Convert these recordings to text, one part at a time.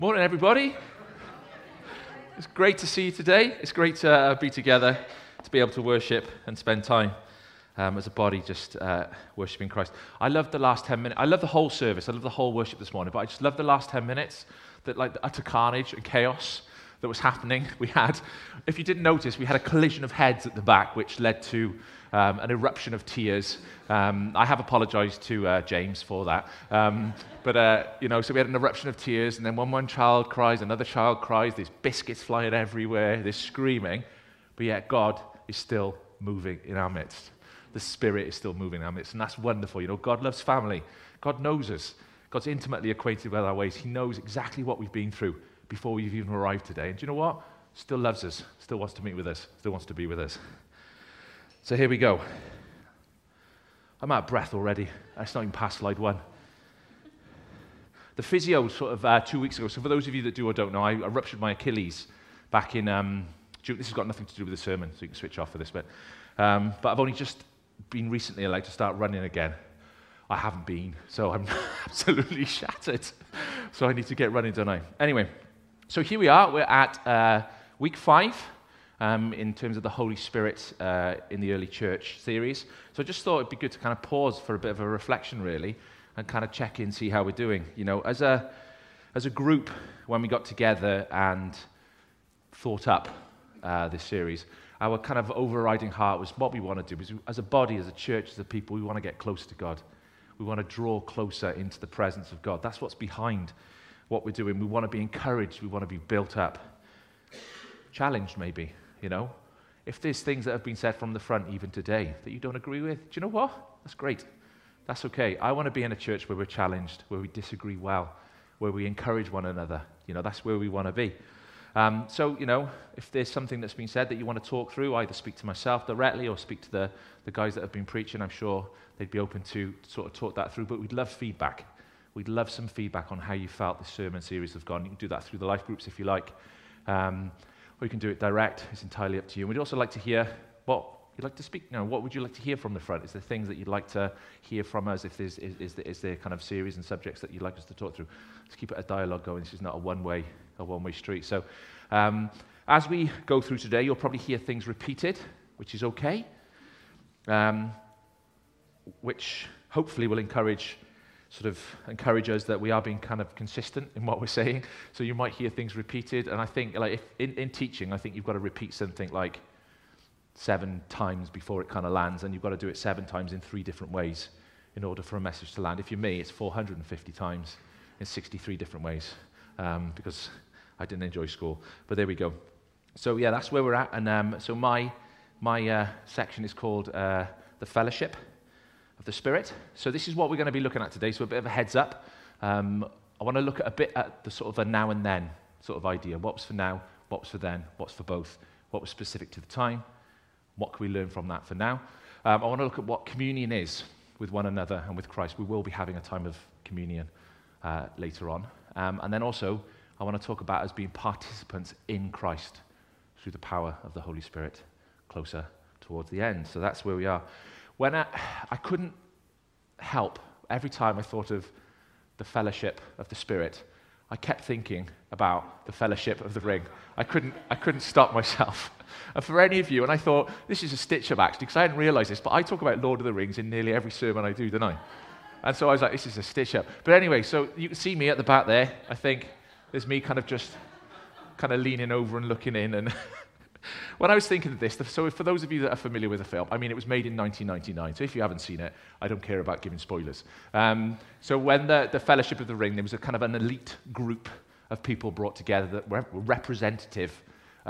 Morning, everybody. It's great to see you today. It's great to be together, to be able to worship and spend time as a body just worshiping Christ. I love the last 10 minutes. I love the whole service. I love the whole worship this morning, but I just love the last 10 minutes, that like the utter carnage and chaos that was happening. We had, if you didn't notice, we had a collision of heads at the back, which led to an eruption of tears. I have apologized to James for that. So we had an eruption of tears, and then when one child cries, another child cries, there's biscuits flying everywhere, there's screaming, but yet God is still moving in our midst. The Spirit is still moving in our midst, and that's wonderful. You know, God loves family. God knows us. God's intimately acquainted with our ways. He knows exactly what we've been through before we've even arrived today. And do you know what? Still loves us, still wants to meet with us, still wants to be with us. So here we go. I'm out of breath already. It's not even past slide 1. The physio sort of 2 weeks ago, so for those of you that do or don't know, I ruptured my Achilles back in June. This has got nothing to do with the sermon, so you can switch off for this bit. But I've only just been recently allowed to start running again. I haven't been, so I'm absolutely shattered. So I need to get running, don't I? Anyway, so here we are. We're at week 5. In terms of the Holy Spirit in the early church series. So I just thought it'd be good to kind of pause for a bit of a reflection, really, and kind of check in, see how we're doing. You know, as a group, when we got together and thought up this series, our kind of overriding heart was what we want to do. Is as a body, as a church, as a people, we want to get closer to God. We want to draw closer into the presence of God. That's what's behind what we're doing. We want to be encouraged. We want to be built up. Challenged, maybe. You know, if there's things that have been said from the front even today that you don't agree with, do you know what? That's great. That's okay. I want to be in a church where we're challenged, where we disagree well, where we encourage one another. You know, that's where we want to be. So, you know, if there's something that's been said that you want to talk through, either speak to myself directly or speak to the guys that have been preaching, I'm sure they'd be open to sort of talk that through. But we'd love feedback. We'd love some feedback on how you felt the sermon series has gone. You can do that through the life groups if you like. Or you can do it direct. It's entirely up to you. And we'd also like to hear what you'd like to speak. You know, what would you like to hear from the front? Is there things that you'd like to hear from us? If there's is there kind of series and subjects that you'd like us to talk through? Let's keep it a dialogue going. This is not a one-way street. So as we go through today, you'll probably hear things repeated, which is okay, which hopefully will encourage us that we are being kind of consistent in what we're saying. So you might hear things repeated, and I think, like, if in teaching, I think you've got to repeat something like 7 times before it kind of lands, and you've got to do it 7 times in 3 different ways in order for a message to land. If you're me, it's 450 times in 63 different ways, because I didn't enjoy school. But there we go. So yeah, that's where we're at, and so my section is called the Fellowship of the Spirit. So this is what we're going to be looking at today, so a bit of a heads up. I want to look at a bit at the sort of a now and then sort of idea. What was for now, what was for then, what's for both, what was specific to the time, what can we learn from that for now. I want to look at what communion is with one another and with Christ. We will be having a time of communion later on. And then also, I want to talk about us being participants in Christ through the power of the Holy Spirit closer towards the end. So that's where we are. When I couldn't help, every time I thought of the fellowship of the Spirit, I kept thinking about the fellowship of the ring. I couldn't stop myself. And for any of you, and I thought, this is a stitch-up actually, because I hadn't realized this, but I talk about Lord of the Rings in nearly every sermon I do, don't I? And so I was like, this is a stitch-up. But anyway, so you can see me at the back there. I think there's me kind of just kind of leaning over and looking in, and when I was thinking of this, so for those of you that are familiar with the film, I mean, it was made in 1999, so if you haven't seen it, I don't care about giving spoilers. So when the Fellowship of the Ring, there was a kind of an elite group of people brought together that were representative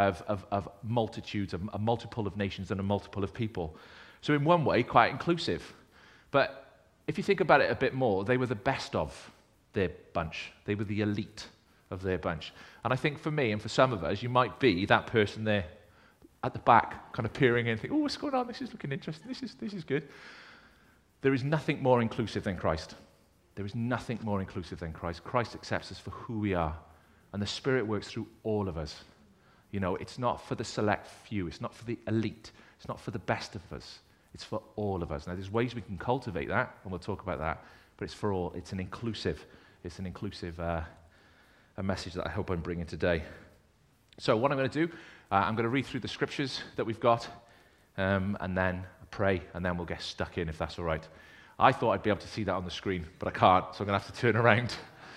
of multitudes, a multiple of nations and a multiple of people. So in one way, quite inclusive. But if you think about it a bit more, they were the best of their bunch. They were the elite of their bunch. And I think for me and for some of us, you might be that person there at the back, kind of peering in and think, oh, what's going on? This is looking interesting. This is good. There is nothing more inclusive than Christ. There is nothing more inclusive than Christ. Christ accepts us for who we are. And the Spirit works through all of us. You know, it's not for the select few. It's not for the elite. It's not for the best of us. It's for all of us. Now, there's ways we can cultivate that, and we'll talk about that, but it's for all. It's an inclusive a message that I hope I'm bringing today. So what I'm going to do, I'm going to read through the scriptures that we've got, and then pray, and then we'll get stuck in, if that's all right. I thought I'd be able to see that on the screen, but I can't, so I'm going to have to turn around.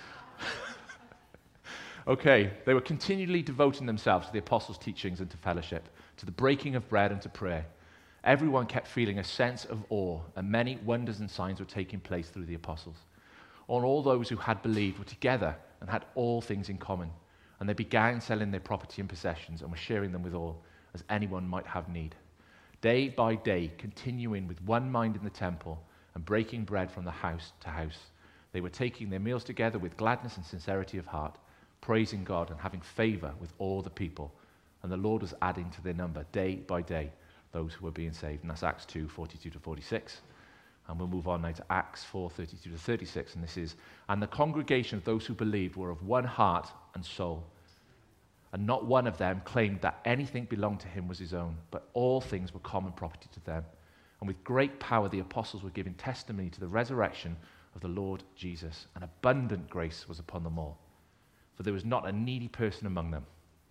Okay, they were continually devoting themselves to the apostles' teachings and to fellowship, to the breaking of bread and to prayer. Everyone kept feeling a sense of awe, and many wonders and signs were taking place through the apostles. All those who had believed were together and had all things in common, and they began selling their property and possessions and were sharing them with all, as anyone might have need. Day by day, continuing with one mind in the temple and breaking bread from the house to house, they were taking their meals together with gladness and sincerity of heart, praising God and having favor with all the people. And the Lord was adding to their number day by day those who were being saved. And that's Acts 2, 42 to 46. And we'll move on now to Acts 4, 32 to 36. And this is, and the congregation of those who believed were of one heart and soul. And not one of them claimed that anything belonged to him was his own, but all things were common property to them. And with great power the apostles were giving testimony to the resurrection of the Lord Jesus. And abundant grace was upon them all. For there was not a needy person among them.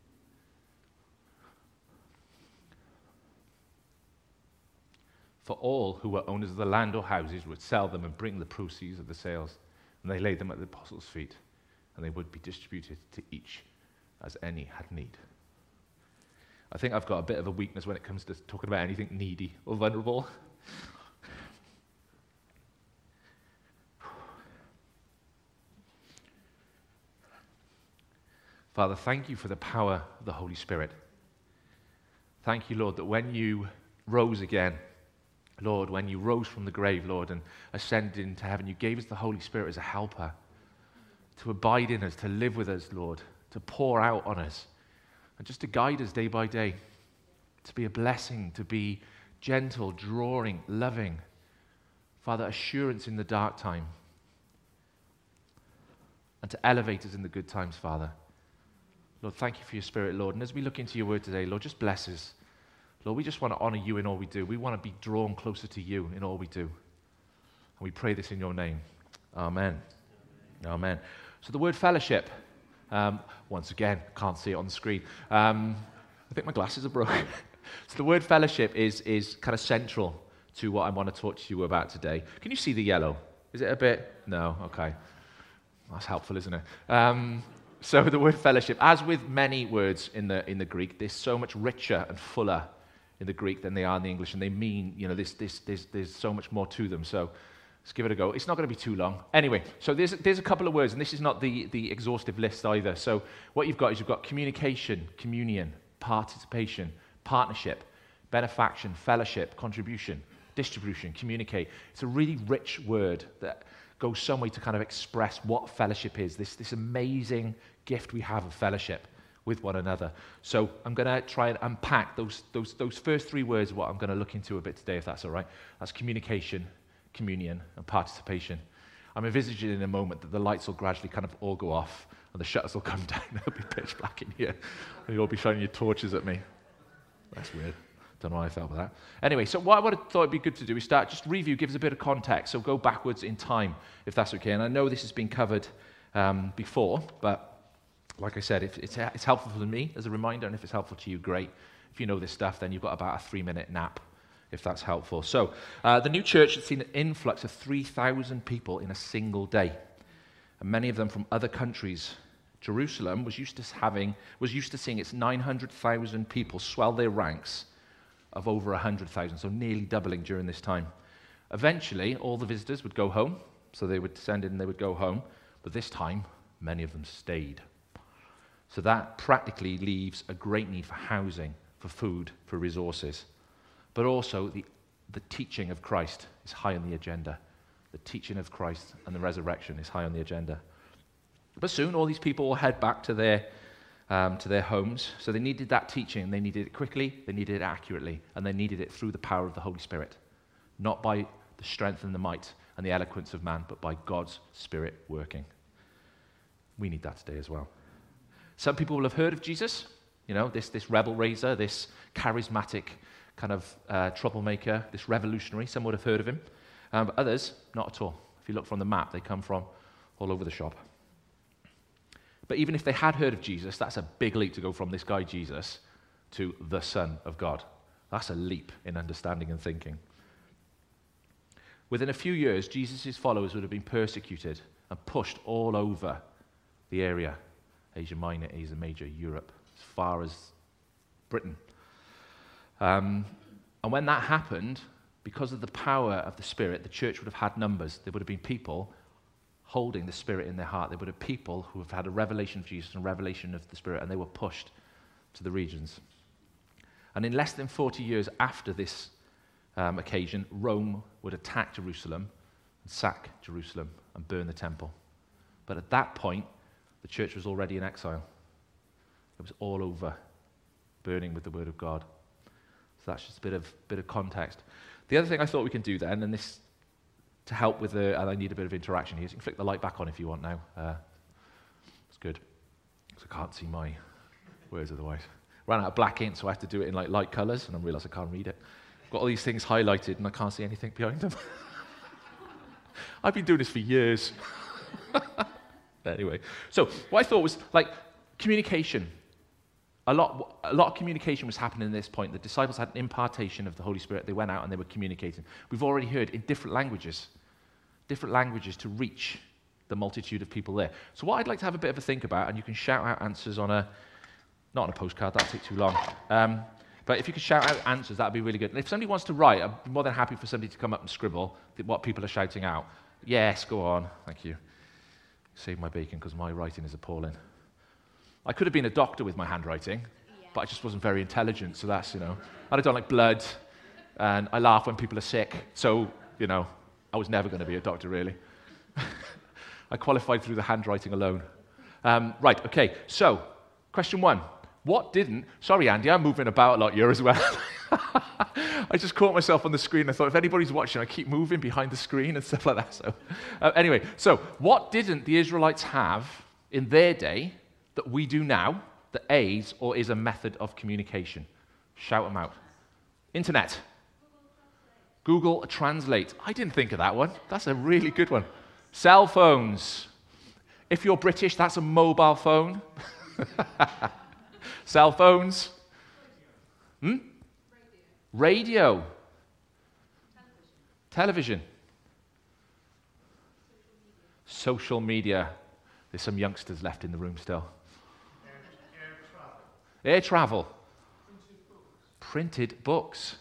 For all who were owners of the land or houses would sell them and bring the proceeds of the sales, and they laid them at the apostles' feet, and they would be distributed to each as any had need. I think I've got a bit of a weakness when it comes to talking about anything needy or vulnerable. Father, thank you for the power of the Holy Spirit. Thank you, Lord, that when you rose again, Lord, when you rose from the grave, Lord, and ascended into heaven, you gave us the Holy Spirit as a helper to abide in us, to live with us, Lord, to pour out on us, and just to guide us day by day, to be a blessing, to be gentle, drawing, loving. Father, assurance in the dark time, and to elevate us in the good times, Father. Lord, thank you for your Spirit, Lord. And as we look into your word today, Lord, just bless us. Lord, we just want to honor you in all we do. We want to be drawn closer to you in all we do. And we pray this in your name. Amen. Amen. So the word fellowship, once again, can't see it on the screen. I think my glasses are broken. So the word fellowship is kind of central to what I want to talk to you about today. Can you see the yellow? Is it a bit? No? Okay. That's helpful, isn't it? So the word fellowship, as with many words in the Greek, they're so much richer and fuller in the Greek than they are in the English, and they mean, there's so much more to them. So let's give it a go. It's not going to be too long. Anyway, so there's a couple of words, and this is not the exhaustive list either. So what you've got communication, communion, participation, partnership, benefaction, fellowship, contribution, distribution, communicate. It's a really rich word that goes some way to kind of express what fellowship is, this amazing gift we have of fellowship with one another. So I'm going to try and unpack those first three words of what I'm going to look into a bit today, if that's all right. That's communication, communion, and participation. I'm envisaging in a moment that the lights will gradually kind of all go off, and the shutters will come down, and it'll be pitch black in here, and you'll all be shining your torches at me. That's weird. Don't know why I felt about that. Anyway, so what I thought it'd be good to do is start, just review, give us a bit of context, so go backwards in time, if that's okay. And I know this has been covered before, but like I said, if it's helpful for me as a reminder, and if it's helpful to you, great. If you know this stuff, then you've got about a 3-minute nap, if that's helpful. So the new church had seen an influx of 3,000 people in a single day, and many of them from other countries. Jerusalem was used to seeing its 900,000 people swell their ranks of over 100,000, so nearly doubling during this time. Eventually, all the visitors would go home, so they would descend in and they would go home, but this time, many of them stayed. So that practically leaves a great need for housing, for food, for resources. But also, the teaching of Christ is high on the agenda. The teaching of Christ and the resurrection is high on the agenda. But soon, all these people will head back to their homes. So they needed that teaching. They needed it quickly, they needed it accurately, and they needed it through the power of the Holy Spirit. Not by the strength and the might and the eloquence of man, but by God's Spirit working. We need that today as well. Some people will have heard of Jesus, this rebel raiser, this charismatic kind of troublemaker, this revolutionary. Some would have heard of him, but others, not at all. If you look from the map, they come from all over the shop. But even if they had heard of Jesus, that's a big leap to go from this guy Jesus to the Son of God. That's a leap in understanding and thinking. Within a few years, Jesus' followers would have been persecuted and pushed all over the area, Asia Minor, Asia Major, Europe, as far as Britain. And when that happened, because of the power of the Spirit, the church would have had numbers. There would have been people holding the Spirit in their heart. There would have people who have had a revelation of Jesus and a revelation of the Spirit, and they were pushed to the regions. And in less than 40 years after this occasion, Rome would attack Jerusalem and sack Jerusalem and burn the temple. But at that point, the church was already in exile. It was all over, burning with the word of God. So that's just a bit of context. The other thing I thought we can do then, and this to help with and I need a bit of interaction here, so you can flick the light back on if you want now. It's good, because I can't see my words otherwise. Ran out of black ink, so I have to do it in like light colours, and I realise I can't read it. I've got all these things highlighted, and I can't see anything behind them. I've been doing this for years. Anyway, so what I thought was like communication. A lot of communication was happening at this point. The disciples had an impartation of the Holy Spirit. They went out and they were communicating. We've already heard in different languages to reach the multitude of people there. So what I'd like to have a bit of a think about, and you can shout out answers not on a postcard, that'll take too long. But if you could shout out answers, that'd be really good. And if somebody wants to write, I'd be more than happy for somebody to come up and scribble what people are shouting out. Yes, go on. Thank you. Save my bacon because my writing is appalling. I could have been a doctor with my handwriting, but I just wasn't very intelligent, so that's, and I don't like blood, and I laugh when people are sick, so, I was never going to be a doctor, really. I qualified through the handwriting alone. Right, okay, so, question 1. Sorry, Andy, I'm moving about a lot here as well. I just caught myself on the screen. I thought, if anybody's watching, I keep moving behind the screen and stuff like that. So, anyway, what didn't the Israelites have in their day that we do now that aids or is a method of communication? Shout them out. Internet. Google Translate. I didn't think of that one. That's a really good one. Cell phones. If you're British, that's a mobile phone. Cell phones. Radio. Television. Social media. There's some youngsters left in the room still. Air travel. Printed books.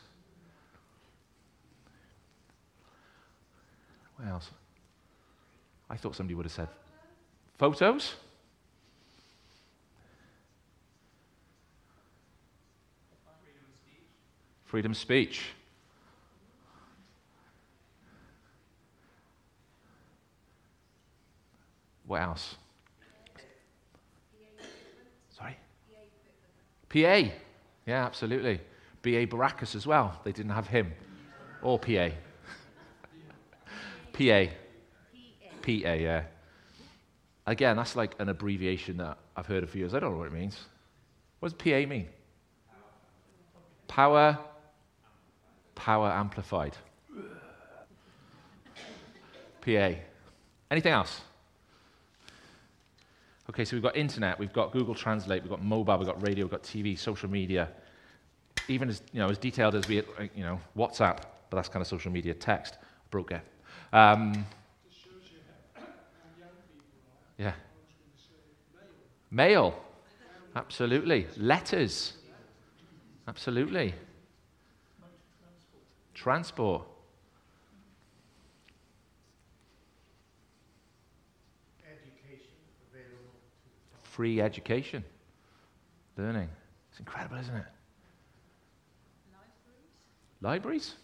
What else? I thought somebody would have said photos. Freedom of speech. What else? Sorry? PA. Yeah, absolutely. B.A. Baracus as well. They didn't have him. Or PA. PA. PA, yeah. Again, that's like an abbreviation that I've heard for years. I don't know what it means. What does PA mean? Power amplified. PA. Anything else? Okay, so we've got internet, we've got Google Translate, we've got mobile, we've got radio, we've got TV, social media, even as as detailed as WhatsApp, but that's kind of social media. Text, broke it. Yeah. Mail, absolutely. Letters, absolutely. Transport. Free education, learning. It's incredible, isn't it? Libraries?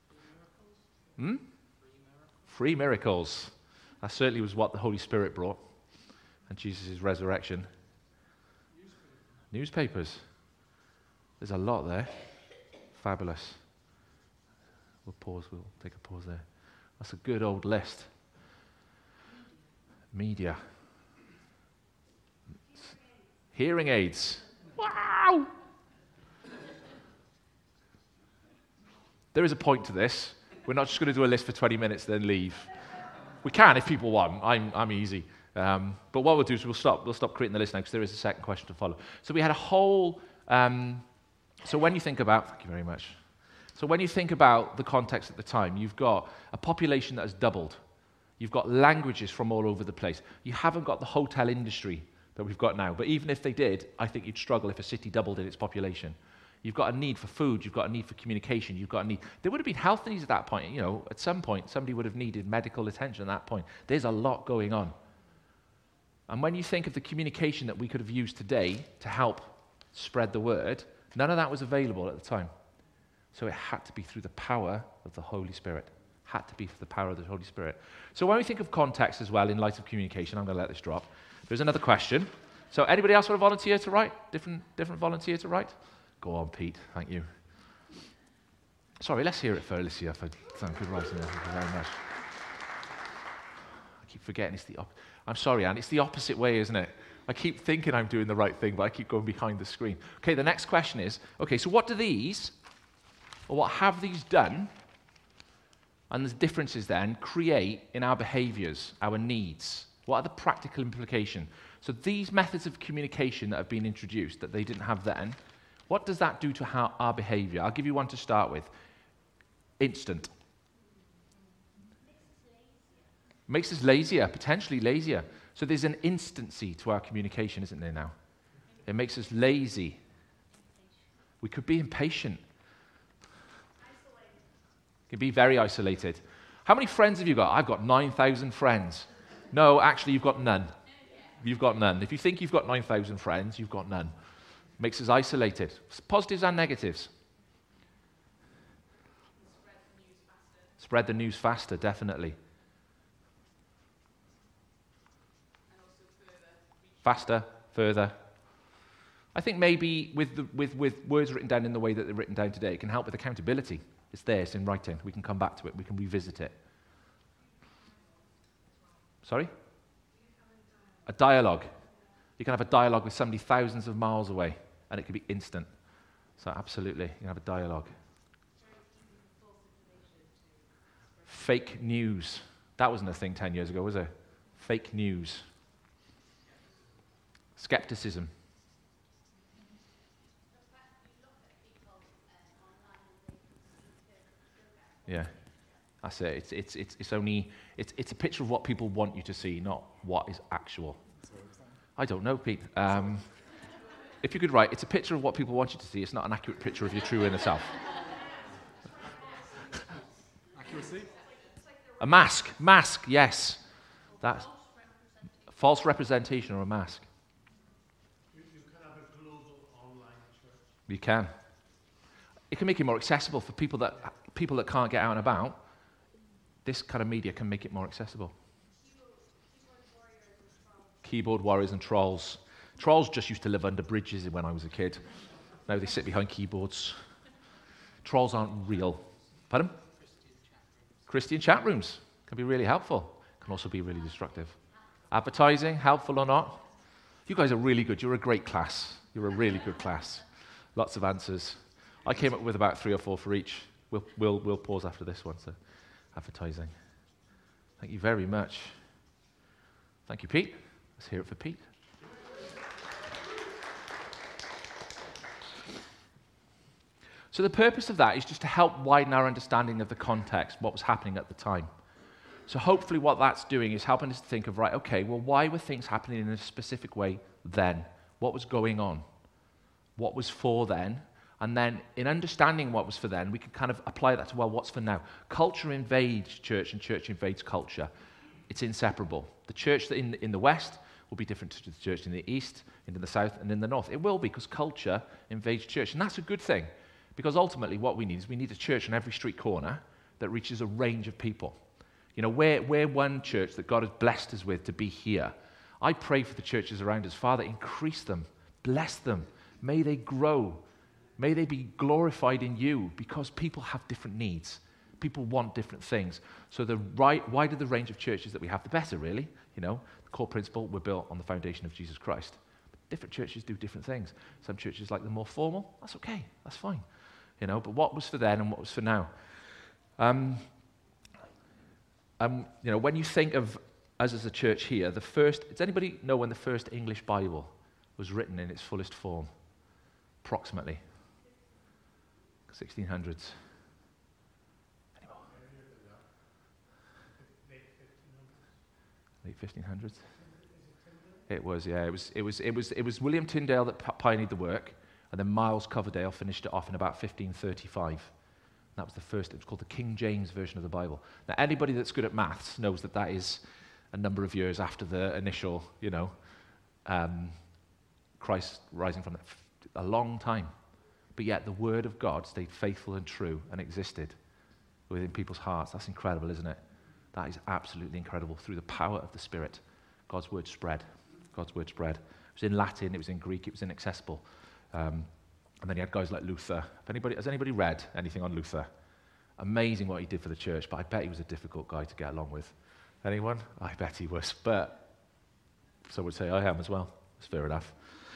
Free miracles. That certainly was what the Holy Spirit brought, and Jesus' resurrection. Newspapers. There's a lot there. Fabulous. We'll take a pause there. That's a good old list. Media. Hearing aids. Wow! There is a point to this. We're not just going to do a list for 20 minutes then leave. We can if people want. I'm easy. But what we'll do is we'll stop creating the list now because there is a second question to follow. So we had a whole, so when you think about, thank you very much. So when you think about the context at the time, you've got a population that has doubled. You've got languages from all over the place. You haven't got the hotel industry that we've got now. But even if they did, I think you'd struggle if a city doubled in its population. You've got a need for food. You've got a need for communication. You've got a need. There would have been health needs at that point. You know, at some point, somebody would have needed medical attention at that point. There's a lot going on. And when you think of the communication that we could have used today to help spread the word, none of that was available at the time. So it had to be through the power of the Holy Spirit. Had to be for the power of the Holy Spirit. So when we think of context as well in light of communication, I'm going to let this drop. There's another question. So anybody else want to volunteer to write? Different volunteer to write? Go on, Pete. Thank you. Sorry, let's hear it for Alicia for some good writing. Thank you very much. I keep forgetting it's the I'm sorry, Anne. It's the opposite way, isn't it? I keep thinking I'm doing the right thing, but I keep going behind the screen. Okay, the next question is, okay, so what do these, or what have these done, and the differences then, create in our behaviors, our needs? What are the practical implications? So these methods of communication that have been introduced that they didn't have then, what does that do to our behavior? I'll give you one to start with. Instant. Makes us lazier, potentially lazier. So there's an instancy to our communication, isn't there now? It makes us lazy. We could be impatient. Can be very isolated. How many friends have you got? I've got 9,000 friends. No, actually, you've got none. You've got none. If you think you've got 9,000 friends, you've got none. Makes us isolated. Positives and negatives. Spread the news faster, definitely. Faster, further. I think maybe with words written down in the way that they're written down today, it can help with accountability. It's there, it's in writing. We can come back to it. We can revisit it. Sorry? A dialogue. You can have a dialogue with somebody thousands of miles away, and it can be instant. So absolutely, you can have a dialogue. Fake news. That wasn't a thing 10 years ago, was it? Fake news. Skepticism. Yeah, that's it. It's only a picture of what people want you to see, not what is actual. I don't know, Pete. If you could write, it's a picture of what people want you to see. It's not an accurate picture of your true inner self. Accuracy? A mask. Mask, yes. That's false representation or a mask. You can have a global online church. You can. It can make it more accessible for people that can't get out and about. This kind of media can make it more accessible. Keyboard warriors and trolls. Trolls just used to live under bridges when I was a kid. Now they sit behind keyboards. Trolls aren't real. Pardon? Christian chat rooms can be really helpful. Can also be really destructive. Advertising, helpful or not? You guys are really good. You're a great class. You're a really good class. Lots of answers. I came up with about 3 or 4 for each. We'll pause after this one. So, advertising. Thank you very much. Thank you, Pete. Let's hear it for Pete. So the purpose of that is just to help widen our understanding of the context, what was happening at the time. So hopefully what that's doing is helping us to think of, right, okay, well, why were things happening in a specific way then? What was going on? What was for then? And then in understanding what was for then, we can kind of apply that to, well, what's for now? Culture invades church and church invades culture. It's inseparable. The church in the West will be different to the church in the East, in the South, and in the North. It will be because culture invades church. And that's a good thing. Because ultimately what we need is we need a church on every street corner that reaches a range of people. You know, we're one church that God has blessed us with to be here. I pray for the churches around us. Father, increase them. Bless them. May they grow. May they be glorified in you because people have different needs. People want different things. So the wider the range of churches that we have, the better, really. You know, the core principle, we're built on the foundation of Jesus Christ. But different churches do different things. Some churches like the more formal. That's okay. That's fine. You know, but what was for then and what was for now? You know, when you think of us as a church here, does anybody know when the first English Bible was written in its fullest form? Approximately. 1600s. Any more? Late 1500s? It was, yeah. It was William Tyndale that pioneered the work, and then Miles Coverdale finished it off in about 1535. That was the first. It was called the King James Version of the Bible. Now, anybody that's good at maths knows that that is a number of years after the initial, Christ rising from a long time. But yet the Word of God stayed faithful and true and existed within people's hearts. That's incredible, isn't it? That is absolutely incredible. Through the power of the Spirit, God's Word spread. God's Word spread. It was in Latin, it was in Greek, it was inaccessible. And then you had guys like Luther. Has anybody read anything on Luther? Amazing what he did for the church, but I bet he was a difficult guy to get along with. Anyone? I bet he was, but so would say I am as well. It's fair enough.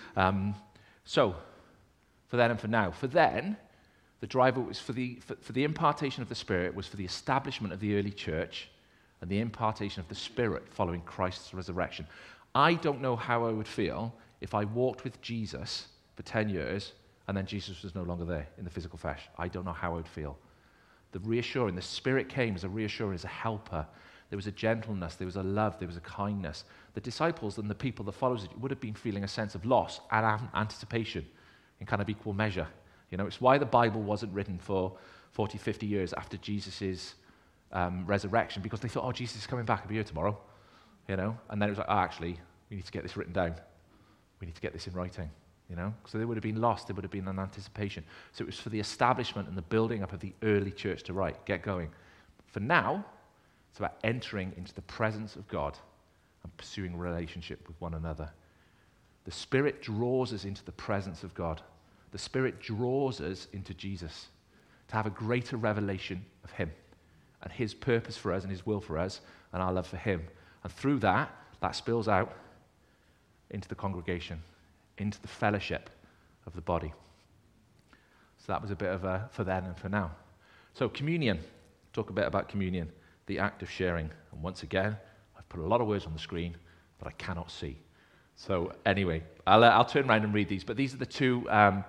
So, for then and for now. For then, the driver was for the impartation of the Spirit was for the establishment of the early church and the impartation of the Spirit following Christ's resurrection. I don't know how I would feel if I walked with Jesus for 10 years and then Jesus was no longer there in the physical flesh. I don't know how I would feel. The Spirit came as a reassurer, as a helper. There was a gentleness, there was a love, there was a kindness. The disciples and the people that followed it would have been feeling a sense of loss and anticipation in kind of equal measure. It's why the Bible wasn't written for 40, 50 years after Jesus' resurrection, because they thought, oh, Jesus is coming back, he'll be here tomorrow. And then it was like, oh, actually, we need to get this written down. We need to get this in writing. So they would have been lost, there would have been an anticipation. So it was for the establishment and the building up of the early church to get going. For now, it's about entering into the presence of God and pursuing a relationship with one another. The Spirit draws us into the presence of God. The Spirit draws us into Jesus to have a greater revelation of Him and His purpose for us and His will for us and our love for Him. And through that spills out into the congregation, into the fellowship of the body. So that was a bit of a for then and for now. So communion. Talk a bit about communion, the act of sharing. And once again, I've put a lot of words on the screen that I cannot see. So anyway, I'll turn around and read these. But these are the two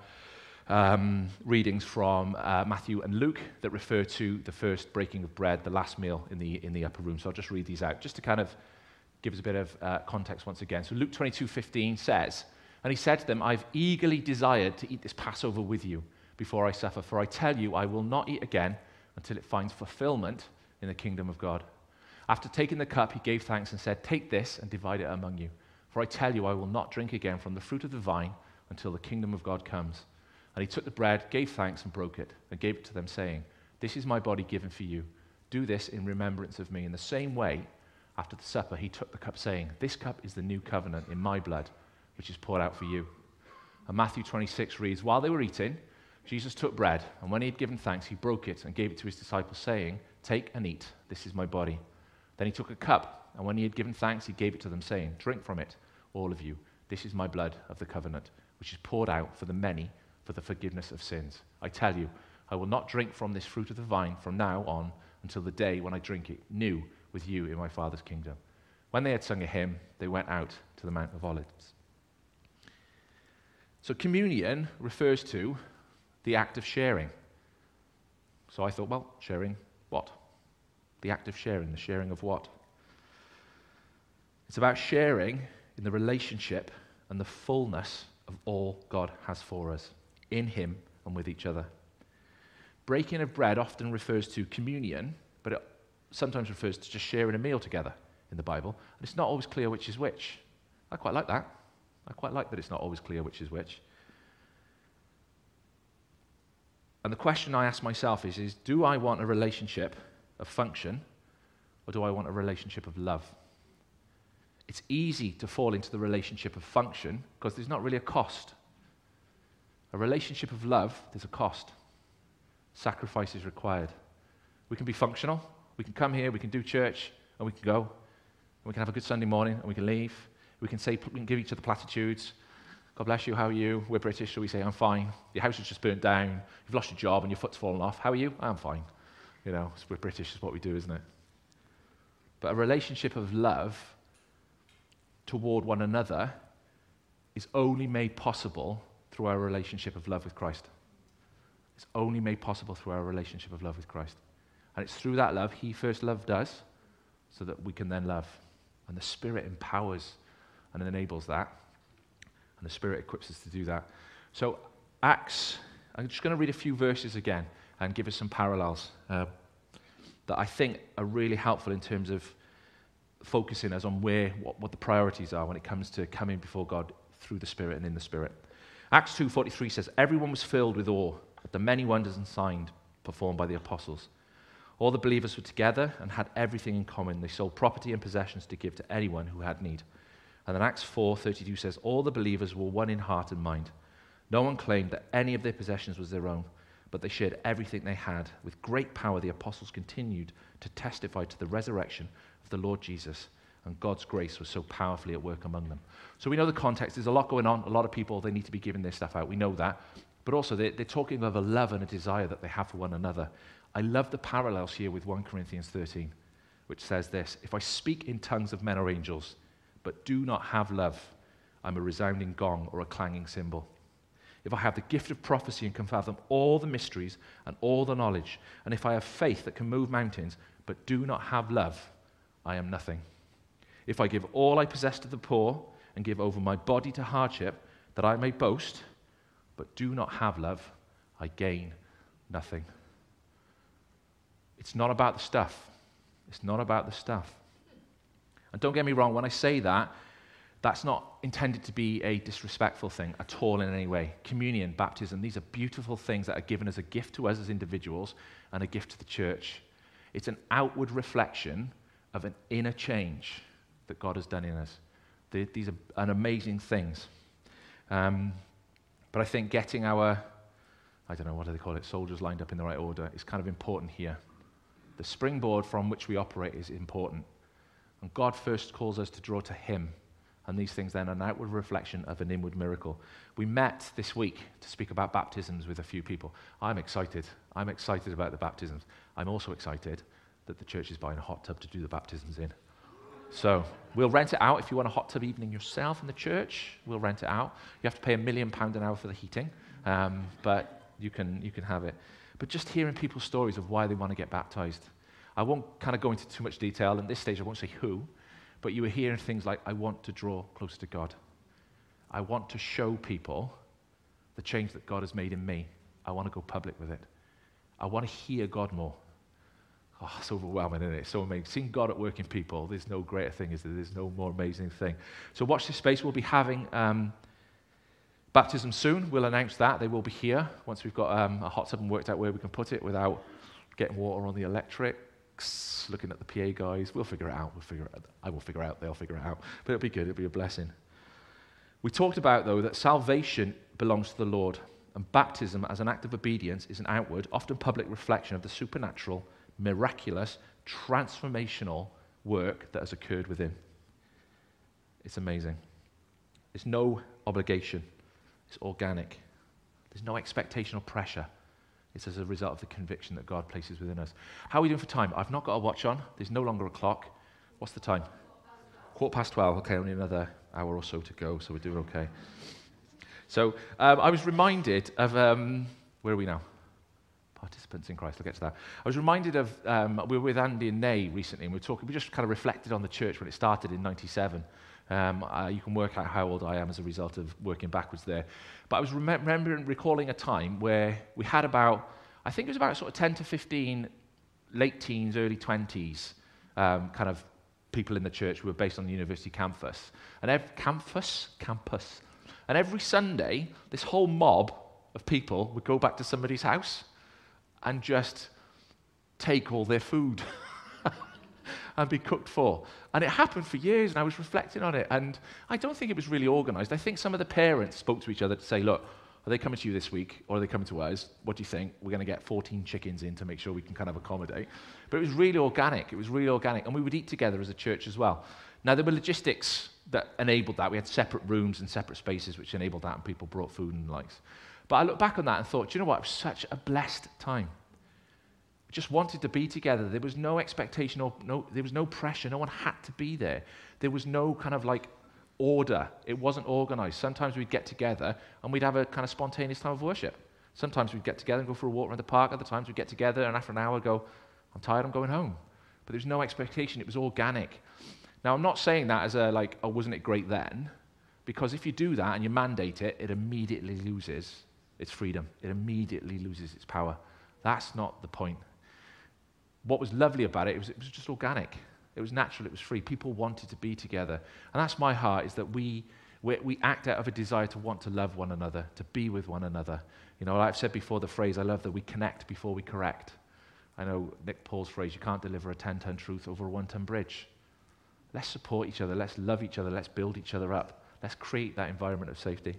readings from Matthew and Luke that refer to the first breaking of bread, the last meal in the upper room. So I'll just read these out, just to kind of give us a bit of context once again. So Luke 22:15 says, "And he said to them, I've eagerly desired to eat this Passover with you before I suffer. For I tell you, I will not eat again until it finds fulfillment in the kingdom of God. After taking the cup, he gave thanks and said, take this and divide it among you. For I tell you, I will not drink again from the fruit of the vine until the kingdom of God comes. And he took the bread, gave thanks, and broke it, and gave it to them, saying, this is my body given for you. Do this in remembrance of me. In the same way, after the supper, he took the cup, saying, this cup is the new covenant in my blood, which is poured out for you. And Matthew 26 reads, while they were eating, Jesus took bread, and when he had given thanks, he broke it and gave it to his disciples, saying, take and eat, this is my body. Then he took a cup, and when he had given thanks, he gave it to them, saying, drink from it, all of you. This is my blood of the covenant, which is poured out for the many for the forgiveness of sins. I tell you, I will not drink from this fruit of the vine from now on until the day when I drink it new with you in my Father's kingdom. When they had sung a hymn, they went out to the Mount of Olives. So communion refers to the act of sharing. So I thought, well, sharing what? The act of sharing, the sharing of what? It's about sharing in the relationship and the fullness of all God has for us, in him and with each other. Breaking of bread often refers to communion, but it sometimes refers to just sharing a meal together in the Bible. And it's not always clear which is which. I quite like that. I quite like that it's not always clear which is which. And the question I ask myself is do I want a relationship of function, or do I want a relationship of love? It's easy to fall into the relationship of function because there's not really a cost. A relationship of love, there's a cost. Sacrifice is required. We can be functional. We can come here, we can do church, and we can go. And we can have a good Sunday morning, and we can leave. We can give each other platitudes. God bless you, how are you? We're British, so we say, I'm fine. Your house has just burnt down. You've lost your job, and your foot's fallen off. How are you? I'm fine. You know, we're British, is what we do, isn't it? But a relationship of love toward one another is only made possible through our relationship of love with Christ. It's only made possible through our relationship of love with Christ. And it's through that love, he first loved us, so that we can then love. And the Spirit empowers and enables that. And the Spirit equips us to do that. So Acts, I'm just going to read a few verses again and give us some parallels that I think are really helpful in terms of focusing us on what the priorities are when it comes to coming before God through the Spirit and in the Spirit. Acts 2:43 says, everyone was filled with awe at the many wonders and signs performed by the apostles. All the believers were together and had everything in common. They sold property and possessions to give to anyone who had need. And then Acts 4:32 says, all the believers were one in heart and mind. No one claimed that any of their possessions was their own, but they shared everything they had. With great power, the apostles continued to testify to the resurrection of the Lord Jesus, and God's grace was so powerfully at work among them. So we know the context. There's a lot going on. A lot of people, they need to be giving their stuff out. We know that. But also, they're talking of a love and a desire that they have for one another. I love the parallels here with 1 Corinthians 13, which says this, if I speak in tongues of men or angels, but do not have love, I'm a resounding gong or a clanging cymbal. If I have the gift of prophecy and can fathom all the mysteries and all the knowledge, and if I have faith that can move mountains, but do not have love, I am nothing. If I give all I possess to the poor and give over my body to hardship, that I may boast, but do not have love, I gain nothing. It's not about the stuff. It's not about the stuff. And don't get me wrong, when I say that, that's not intended to be a disrespectful thing at all in any way. Communion, baptism, these are beautiful things that are given as a gift to us as individuals and a gift to the church. It's an outward reflection of an inner change that God has done in us. These are an amazing things. But I think getting our, I don't know, what do they call it, soldiers lined up in the right order is kind of important here. The springboard from which we operate is important. And God first calls us to draw to him. And these things then are an outward reflection of an inward miracle. We met this week to speak about baptisms with a few people. I'm excited. I'm excited about the baptisms. I'm also excited that the church is buying a hot tub to do the baptisms in. So we'll rent it out. If you want a hot tub evening yourself in the church, we'll rent it out. You have to pay £1 million an hour for the heating, but you can have it. But just hearing people's stories of why they want to get baptized. I won't kind of go into too much detail. At this stage, I won't say who, but you were hearing things like, I want to draw closer to God. I want to show people the change that God has made in me. I want to go public with it. I want to hear God more. Oh, it's overwhelming, isn't it? It's so amazing. Seeing God at work in people, there's no greater thing, is there? There's no more amazing thing. So watch this space. We'll be having baptism soon. We'll announce that. They will be here once we've got a hot tub and worked out where we can put it without getting water on the electrics, looking at the PA guys. We'll figure it out. I will figure it out. They'll figure it out. But it'll be good. It'll be a blessing. We talked about, though, that salvation belongs to the Lord, and baptism as an act of obedience is an outward, often public reflection of the supernatural, miraculous, transformational work that has occurred within. It's amazing. There's no obligation. It's organic. There's no expectation or pressure. It's as a result of the conviction that God places within us. How are we doing for time? I've not got a watch on. There's no longer a clock. What's the time? 12:15. Okay, only another hour or so to go, so we're doing okay. So I was reminded of, where are we now? Participants in Christ, I'll get to that. I was reminded of, we were with Andy and Nay recently, and we just kind of reflected on the church when it started in 97. You can work out how old I am as a result of working backwards there. But I was recalling a time where we had about, I think it was about sort of 10 to 15 late teens, early 20s, kind of people in the church who were based on the university campus. And every Sunday, this whole mob of people would go back to somebody's house and just take all their food and be cooked for. And it happened for years, and I was reflecting on it, and I don't think it was really organized. I think some of the parents spoke to each other to say, look, are they coming to you this week, or are they coming to us? What do you think? We're going to get 14 chickens in to make sure we can kind of accommodate. But it was really organic. It was really organic, and we would eat together as a church as well. Now, there were logistics that enabled that. We had separate rooms and separate spaces which enabled that, and people brought food and likes. But I look back on that and thought, do you know what? It was such a blessed time. just wanted to be together. There was no expectation, there was no pressure. No one had to be there. There was no kind of like order. It wasn't organized. Sometimes we'd get together and we'd have a kind of spontaneous time of worship. Sometimes we'd get together and go for a walk around the park. Other times we'd get together and after an hour go, I'm tired, I'm going home. But there was no expectation. It was organic. Now, I'm not saying that as a like, oh, wasn't it great then? Because if you do that and you mandate it, it immediately loses its freedom. It immediately loses its power. That's not the point. What was lovely about it was just organic. It was natural. It was free. People wanted to be together. And that's my heart, is that we act out of a desire to want to love one another, to be with one another. You know, like I've said before, the phrase, I love that we connect before we correct. I know Nick Paul's phrase, you can't deliver a 10-ton truth over a 1-ton bridge. Let's support each other. Let's love each other. Let's build each other up. Let's create that environment of safety.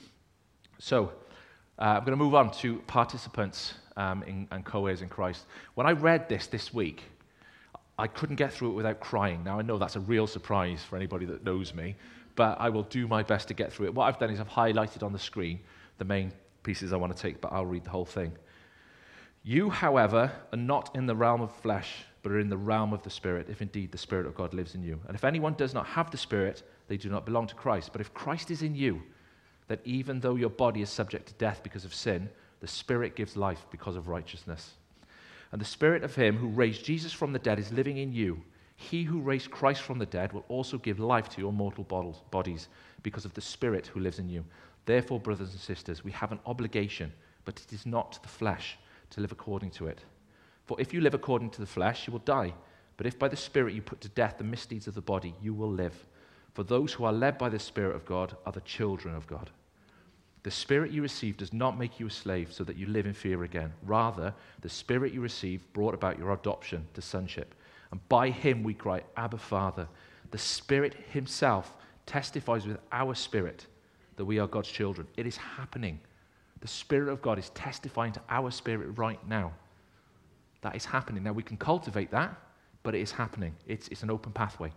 So, I'm going to move on to participants and co-heirs in Christ. When I read this week, I couldn't get through it without crying. Now, I know that's a real surprise for anybody that knows me, but I will do my best to get through it. What I've done is I've highlighted on the screen the main pieces I want to take, but I'll read the whole thing. You, however, are not in the realm of flesh, but are in the realm of the Spirit, if indeed the Spirit of God lives in you. And if anyone does not have the Spirit, they do not belong to Christ. But if Christ is in you, that even though your body is subject to death because of sin, the Spirit gives life because of righteousness. And the Spirit of him who raised Jesus from the dead is living in you. He who raised Christ from the dead will also give life to your mortal bodies because of the Spirit who lives in you. Therefore, brothers and sisters, we have an obligation, but it is not to the flesh, to live according to it. For if you live according to the flesh, you will die. But if by the Spirit you put to death the misdeeds of the body, you will live. For those who are led by the Spirit of God are the children of God. The Spirit you received does not make you a slave so that you live in fear again. Rather, the Spirit you received brought about your adoption to sonship. And by him we cry, Abba, Father. The Spirit himself testifies with our spirit that we are God's children. It is happening. The Spirit of God is testifying to our spirit right now. That is happening. Now, we can cultivate that, but it is happening. It's an open pathway.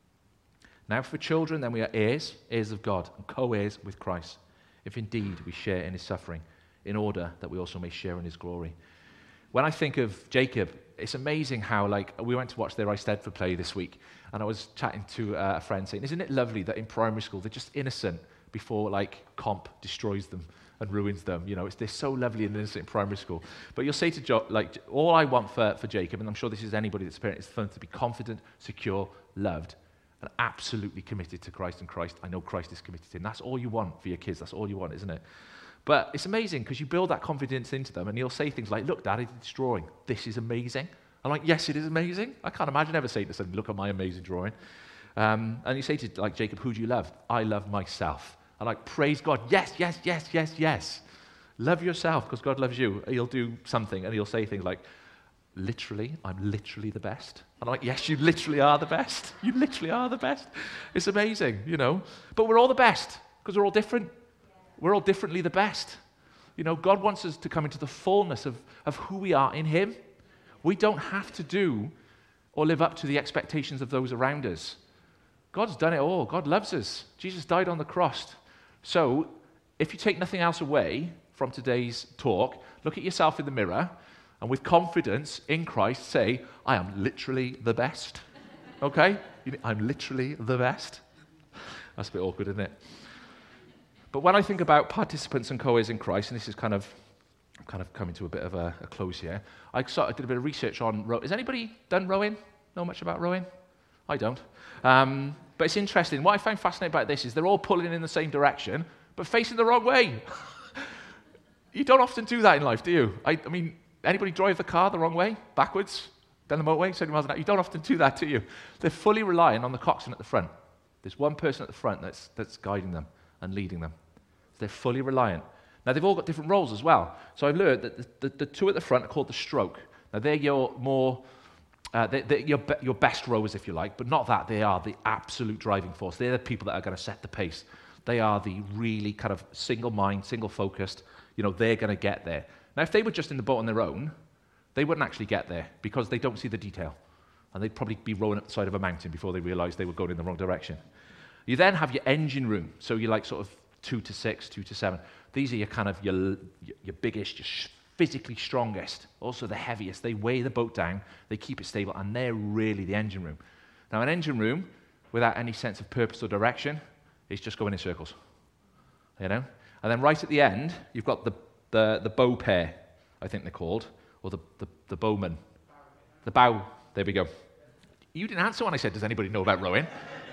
Now, for children, then we are heirs of God, and co-heirs with Christ, if indeed we share in his suffering, in order that we also may share in his glory. When I think of Jacob, it's amazing how, like, we went to watch their I Stedford play this week, and I was chatting to a friend saying, isn't it lovely that in primary school they're just innocent before, like, comp destroys them and ruins them? You know, they're so lovely and innocent in primary school. But you'll say to Joe, like, all I want for Jacob, and I'm sure this is anybody that's a parent, is for them to be confident, secure, loved, and absolutely committed to Christ and Christ. I know Christ is committed to him. That's all you want for your kids. That's all you want, isn't it? But it's amazing because you build that confidence into them and you'll say things like, look, Daddy, it's drawing. This is amazing. I'm like, yes, it is amazing. I can't imagine ever saying to somebody, look at my amazing drawing. And you say to, like, Jacob, who do you love? I love myself. I'm like, praise God. Yes, yes, yes, yes, yes. Love yourself because God loves you. He'll do something and he'll say things like, literally, I'm literally the best. And I'm like, yes, you literally are the best. You literally are the best. It's amazing, you know. But we're all the best because we're all different. We're all differently the best. You know, God wants us to come into the fullness of who we are in him. We don't have to do or live up to the expectations of those around us. God's done it all. God loves us. Jesus died on the cross. So, if you take nothing else away from today's talk, look at yourself in the mirror and with confidence in Christ say, I am literally the best. Okay? I'm literally the best. That's a bit awkward, isn't it? But when I think about participants and co-heirs in Christ, and this is kind of coming to a bit of a close here, I did a bit of research on rowing. Has anybody done rowing? Know much about rowing? I don't. But it's interesting. What I find fascinating about this is they're all pulling in the same direction, but facing the wrong way. You don't often do that in life, do you? I mean, anybody drive the car the wrong way, backwards, down the motorway, 70 miles an hour? You don't often do that, do you? They're fully relying on the coxswain at the front. There's one person at the front that's guiding them and leading them. They're fully reliant. Now, they've all got different roles as well. So I've learned that the two at the front are called the stroke. Now, they're your more, they're your best rowers, if you like, but not that. They are the absolute driving force. They're the people that are going to set the pace. They are the really kind of single mind, single focused, you know, they're going to get there. Now, if they were just in the boat on their own, they wouldn't actually get there because they don't see the detail. And they'd probably be rowing up the side of a mountain before they realized they were going in the wrong direction. You then have your engine room. So you're like sort of 2 to 6, 2 to 7. These are your kind of your biggest, your physically strongest, also the heaviest. They weigh the boat down, they keep it stable, and they're really the engine room. Now, an engine room without any sense of purpose or direction is just going in circles, you know? And then right at the end, you've got the bow pair, I think they're called, or the bowman. The bow, there we go. You didn't answer when I said, does anybody know about rowing?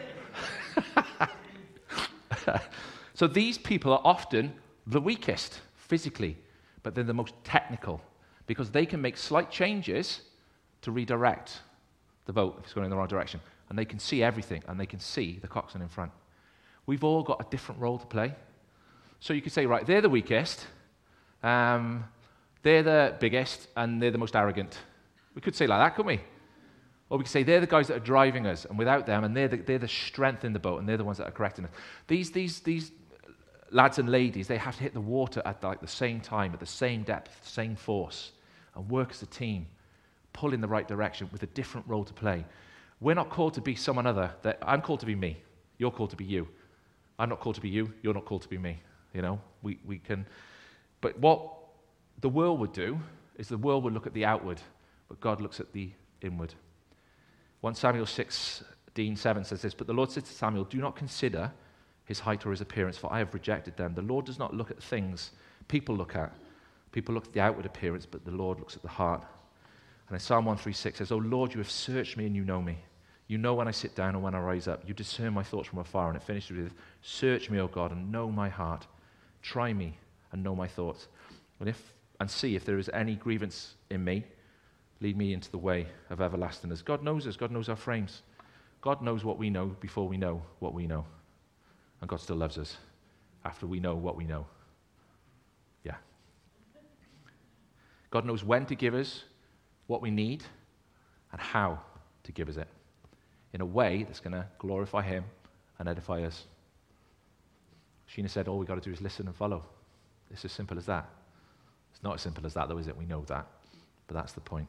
So these people are often the weakest physically, but they're the most technical because they can make slight changes to redirect the boat if it's going in the wrong direction. And they can see everything, and they can see the coxswain in front. We've all got a different role to play. So you could say, right, they're the weakest, they're the biggest, and they're the most arrogant. We could say like that, couldn't we? Or we could say they're the guys that are driving us, and without them, and they're the strength in the boat, and they're the ones that are correcting us. These lads and ladies, they have to hit the water at like the same time, at the same depth, the same force, and work as a team, pull in the right direction with a different role to play. We're not called to be someone other. I'm called to be me. You're called to be you. I'm not called to be you. You're not called to be me. You know, we can. But what the world would do is the world would look at the outward, but God looks at the inward. 1 Samuel 16:7 says this, but the Lord said to Samuel, do not consider his height or his appearance, for I have rejected them. The Lord does not look at things people look at. People look at the outward appearance, but the Lord looks at the heart. And in Psalm 136 says, O Lord, you have searched me and you know me. You know when I sit down and when I rise up. You discern my thoughts from afar. And it finishes with, search me, O God, and know my heart. Try me and know my thoughts. And see if there is any grievance in me. Lead me into the way of everlastingness. God knows us. God knows our frames. God knows what we know before we know what we know. And God still loves us after we know what we know. Yeah. God knows when to give us what we need and how to give us it in a way that's going to glorify him and edify us. Sheena said all we got to do is listen and follow. It's as simple as that. It's not as simple as that, though, is it? We know that. But that's the point.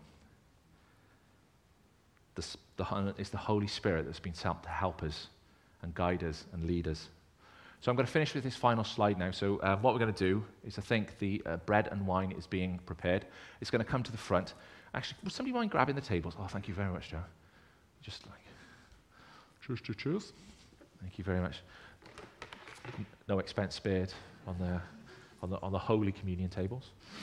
It's the Holy Spirit that's been sent to help us and guide us and lead us. So I'm going to finish with this final slide now. So what we're going to do is I think the bread and wine is being prepared. It's going to come to the front. Actually, would somebody mind grabbing the tables? Oh, thank you very much, Joe. Just like, cheers. Thank you very much. No expense spared on the Holy Communion tables.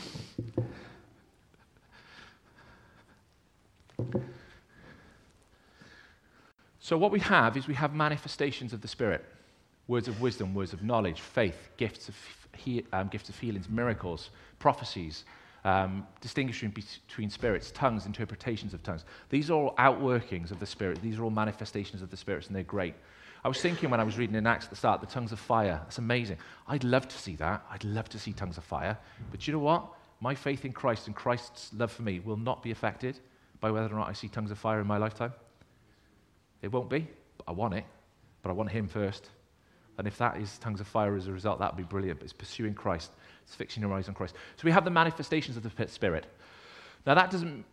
So what we have is we have manifestations of the Spirit. Words of wisdom, words of knowledge, faith, gifts of healings, miracles, prophecies, distinguishing between spirits, tongues, interpretations of tongues. These are all outworkings of the Spirit. These are all manifestations of the Spirit, and they're great. I was thinking when I was reading in Acts at the start, the tongues of fire. That's amazing. I'd love to see that. I'd love to see tongues of fire. But you know what? My faith in Christ and Christ's love for me will not be affected by whether or not I see tongues of fire in my lifetime. It won't be. I want it. But I want him first. And if that is tongues of fire as a result, that would be brilliant. But it's pursuing Christ. It's fixing your eyes on Christ. So we have the manifestations of the Spirit. Now that doesn't...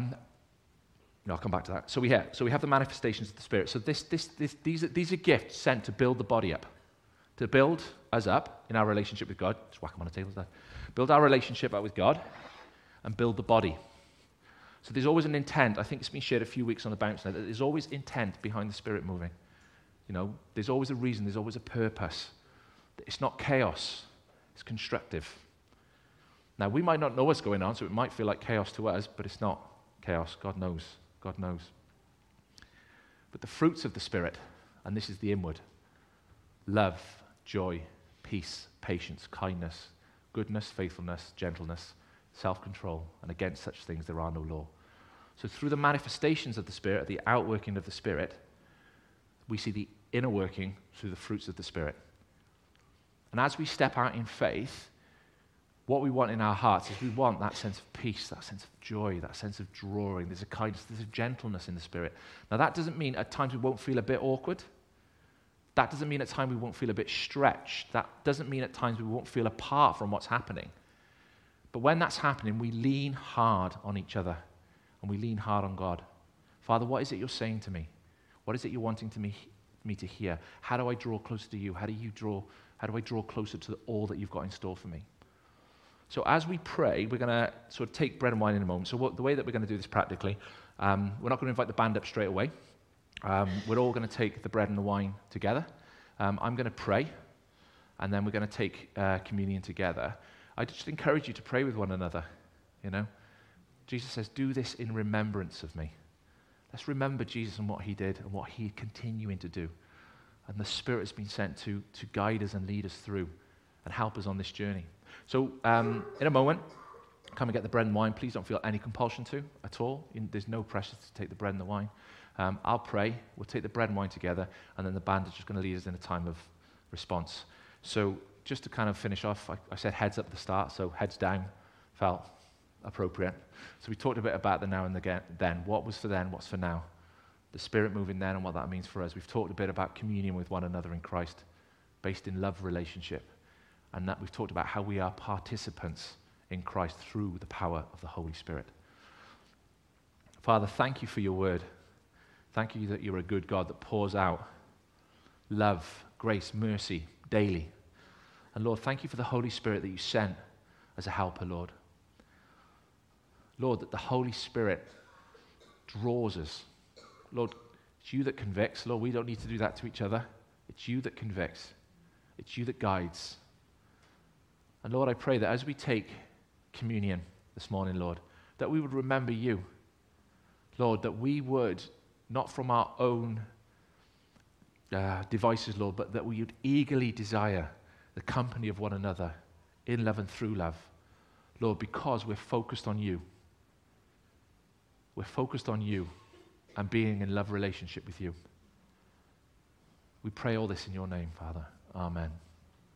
I'll come back to that. So we have the manifestations of the Spirit. So these are gifts sent to build the body up. To build us up in our relationship with God. Just whack them on the table. Build our relationship up with God. And build the body. So there's always an intent. I think it's been shared a few weeks on the bounce now. That there's always intent behind the Spirit moving. You know, there's always a reason, there's always a purpose. It's not chaos, it's constructive. Now, we might not know what's going on, so it might feel like chaos to us, but it's not chaos. God knows. God knows. But the fruits of the Spirit, and this is the inward, love, joy, peace, patience, kindness, goodness, faithfulness, gentleness, self-control, and against such things there are no law. So through the manifestations of the Spirit, the outworking of the Spirit, we see the inner working through the fruits of the Spirit. And as we step out in faith, what we want in our hearts is we want that sense of peace, that sense of joy, that sense of drawing. There's a kindness, there's a gentleness in the Spirit. Now that doesn't mean at times we won't feel a bit awkward. That doesn't mean at times we won't feel a bit stretched. That doesn't mean at times we won't feel apart from what's happening. But when that's happening, we lean hard on each other and we lean hard on God. Father, what is it you're saying to me? What is it you're wanting me to hear? How do I draw closer to you? How do I draw closer to all that you've got in store for me? So as we pray, we're going to sort of take bread and wine in a moment. So the way that we're going to do this practically, we're not going to invite the band up straight away. We're all going to take the bread and the wine together. I'm going to pray, and then we're going to take communion together. I just encourage you to pray with one another, you know. Jesus says, do this in remembrance of me. Let's remember Jesus and what he did and what he's continuing to do. And the Spirit has been sent to guide us and lead us through and help us on this journey. So in a moment, come and get the bread and wine. Please don't feel any compulsion to at all. There's no pressure to take the bread and the wine. I'll pray. We'll take the bread and wine together, and then the band is just going to lead us in a time of response. So just to kind of finish off, I said heads up at the start, so heads down felt appropriate. So we talked a bit about the now and the then. What was for then, what's for now. The Spirit moving then and what that means for us. We've talked a bit about communion with one another in Christ, based in love relationship. And that we've talked about how we are participants in Christ through the power of the Holy Spirit. Father, thank you for your word. Thank you that you're a good God that pours out love, grace, mercy daily. And Lord, thank you for the Holy Spirit that you sent as a helper, Lord. Lord, that the Holy Spirit draws us. Lord, it's you that convicts. Lord, we don't need to do that to each other. It's you that convicts. It's you that guides. And Lord, I pray that as we take communion this morning, Lord, that we would remember you. Lord, that we would, not from our own devices, Lord, but that we would eagerly desire the company of one another in love and through love. Lord, because we're focused on you. We're focused on you and being in love relationship with you. We pray all this in your name, Father. Amen.